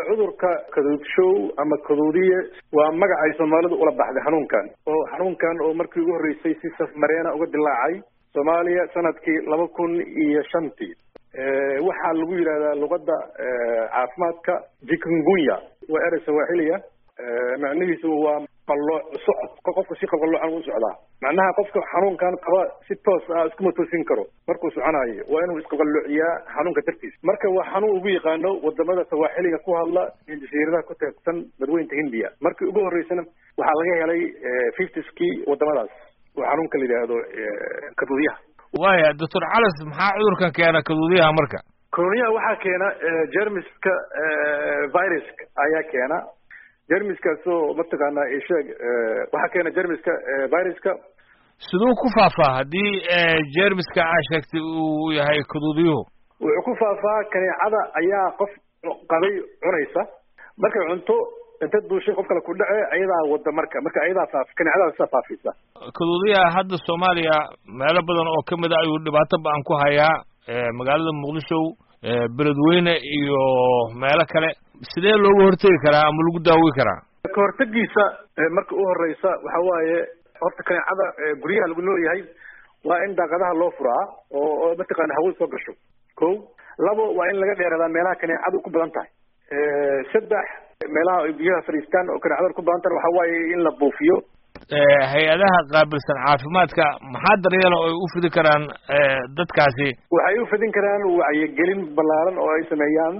cudurka kaduudshow ama kaduudiye waa magac ay Soomaalidu ula baxday xanuunkan oo markii ugu horeysay si safmareena uga dilaacay Soomaaliya sanadkii 2005 waxaa lagu yiraahdaa luqadda caafimaadka chikungunya waa eray Soomaaliya macnihiisu waa qalooc socod qofku si qaloocan u socdaa macnaha qofka xanuunkan qaba si toos ah iskuma toosin karo markuu soconayo waa inuu isku qalloociyaa xanuunka dartiis marka waa xanuun ugu yaqaano wadamada Soomaaliga ku hadla jasiiradaha ku teedsan badweynta Hindiya markii ugu horeysana waxaa laga helay 50skii wadamadaas oo xanuunka la yiraahdo kaduudiyaha waaya Dr. Calas maxaa cudurkan keena kaduudiyaha marka kaduudiyaha waxaa keena germiska viruska ayaa keena jermiskaasoo mataqaanaa sheeg waxaa keena jermiska viruska sidoo ku faafaa haddii jermiska ay sheegtay uu yahay kaduudiyuhu wuxuu ku faafaa kaneecada ayaa qof qabay cunaysa markay cunto inta duushay qof kale ku dhace ayadaa wada marka ayadaa kaneecada faafisa kaduudiyaha hadda Soomaaliya meelo badan oo kamid ah ayuu dhibaato baan ku hayaa magaalada Muqdisho beledweyne iyo meelo kale sidee looga hortagi karaa ama lagu daaweyn karaa ka hortagiisa marka u horeysa waxa waaye horta kaneecada guryaha lagu noolyahay waa in daaqadaha loo furaa oo mataqaana hawo soo gasho kow labo waa in laga dheeradaa meelaha kaneecadu ku badan tahay saddex meelaha ay biyaha fariistaan oo kaneecada ku badan tahay waxa waaye in la buufiyo hay-adaha qaabilsan caafimaadka maxaa daryeel oo ay u fidi karaan dadkaasi waxay u fidin karaan wacyigelin ballaaran oo ay sameeyaan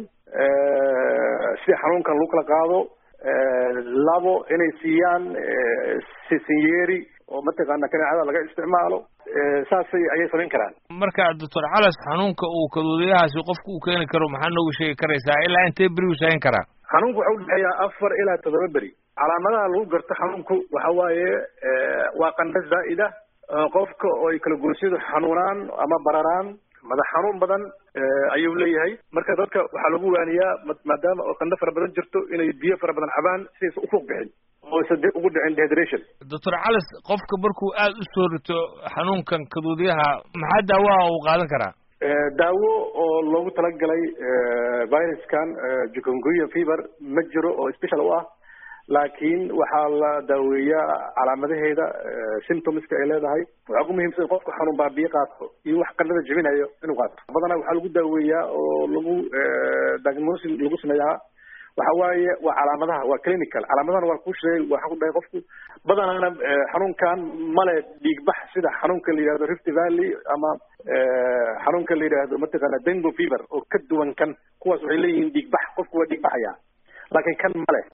si xanuunkan lagu kala qaado labo inay siiyaan sisinyeeri oo mataqaana kaneecada laga isticmaalo saasay ayay samayn karaan marka Dr. Calas xanuunka uu kaduudiyahaasi qofku uu keeni karo maxaa noogu sheegi karaysaa ilaa intee beri uu saayn karaa xanuunku wuxuu u dhexeeyaa 4 ilaa 7 beri calaamadaha lagu garto xanuunku waxa waaye waa qandho zaa'ida qofka oo ay kala goysyadu xanuunaan ama bararaan madax xanuun badan ayuu leeyahay marka dadka waxaa lagu waaniyaa maadaama oo qandho fara badan jirto inay biyo fara badan cabaan si aysan u fuuq bixin oo saddex ugu dhicin dehydration Dr. Calas qofka markuu aad u soo rito xanuunkan kaduudiyaha maxaa daawo uu qaadan karaa daawo oo loogu talagalay viruskan chikungunya fever ma jiro oo special u ah laakiin waxaa la daaweeyaa calaamadaheeda symptomska ay leedahay waxaa ugu muhiimsan qofka xanuun baabiye qaato iyo wax qandhada jebinayo inuu qaato badanaa waxaa lagu daaweeyaa oo lagu diagnosis lagu sameeyaa waxa waaye waa calaamadaha waa clinical calaamadahana waa ku sheegay waxaan ku dhahay qofku badanaana xanuunkan male dhiigbax sida xanuunka la yiraahdo Rift Valley ama xanuunka la yiraahdo mataqaana dengue fever oo ka duwan kan kuwaas waxay leeyihiin dhiigbax qofku waa dhiigbaxaya laakiin kan male